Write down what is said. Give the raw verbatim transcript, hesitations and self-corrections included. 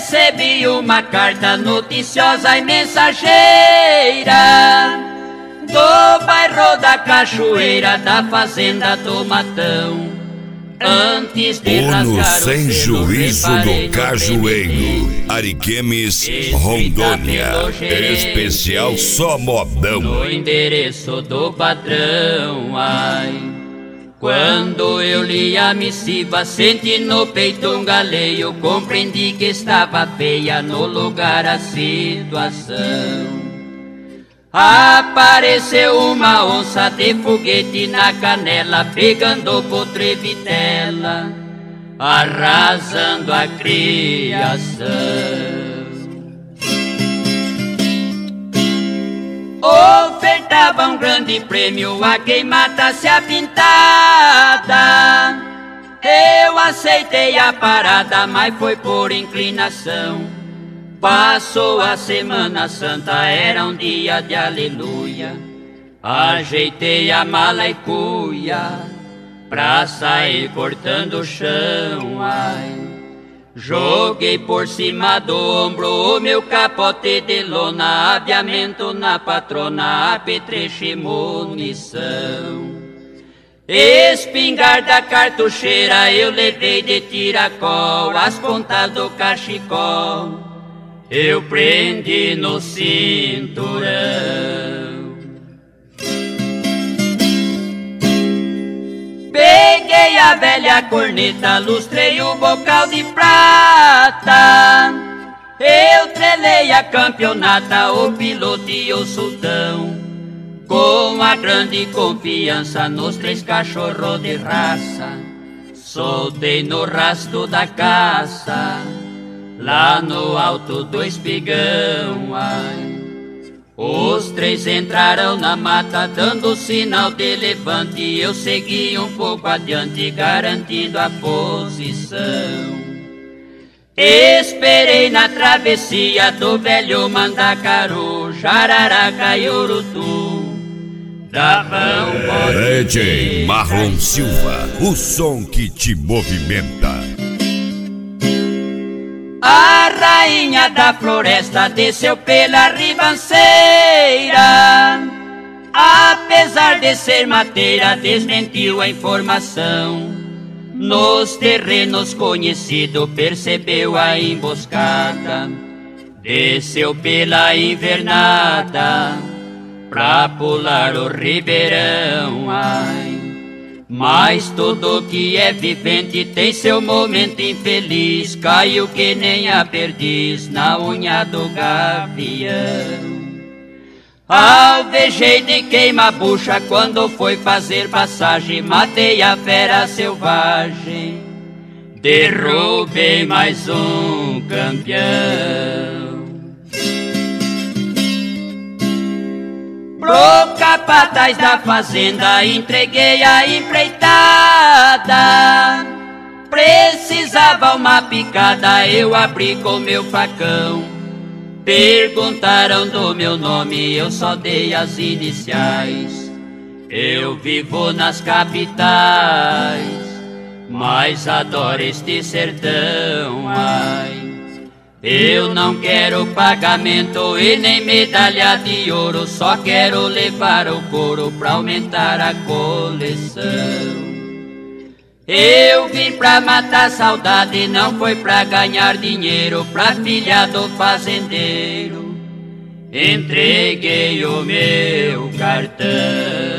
recebi uma carta noticiosa e mensageira do bairro da Cachoeira, da fazenda do Matão. Antes de Ono rasgar sem o selo, juízo reparei do no Cajueiro, Ariquemes, Rondônia. Especial só modão. No endereço do patrão, ai. Quando eu li a missiva, senti no peito um galeio. Compreendi que estava feia no lugar a situação. Apareceu uma onça de foguete na canela, pegando potrevitela, arrasando a criação. Ofertava um grande prêmio a quem matasse a pintada. Eu aceitei a parada, mas foi por inclinação. Passou a Semana Santa, era um dia de aleluia. Ajeitei a mala e cuia pra sair cortando o chão, ai. Joguei por cima do ombro o meu capote de lona, aviamento na patrona, apetrecho e munição. Espingarda cartucheira eu levei de tiracol, as pontas do cachecol eu prendi no cinturão. Peguei a velha corneta, lustrei o bocal de prata. Eu trelei a campeonata, o piloto e o sultão. Com a grande confiança nos três cachorros de raça, soltei no rastro da caça, lá no alto do espigão, ai. Os três entraram na mata, dando sinal de levante. Eu segui um pouco adiante, garantindo a posição. Esperei na travessia do velho Mandacaru, Jararaca e Urutu. Davam D J Marlon Silva, o som que te movimenta. A rainha da floresta desceu pela ribanceira. Apesar de ser mateira, desmentiu a informação. Nos terrenos conhecidos percebeu a emboscada. Desceu pela invernada pra pular o ribeirão, ai. Mas tudo que é vivente tem seu momento infeliz. Caiu que nem a perdiz na unha do gavião. Alvejei de queima-bucha quando foi fazer passagem. Matei a fera selvagem, derrubei mais um campeão. Pro capataz da fazenda entreguei a empreitada. Precisava uma picada, eu abri com meu facão. Perguntaram do meu nome, eu só dei as iniciais. Eu vivo nas capitais, mas adoro este sertão, ai. Eu não quero pagamento e nem medalha de ouro, só quero levar o couro pra aumentar a coleção. Eu vim pra matar saudade, não foi pra ganhar dinheiro, pra filha do fazendeiro entreguei o meu cartão.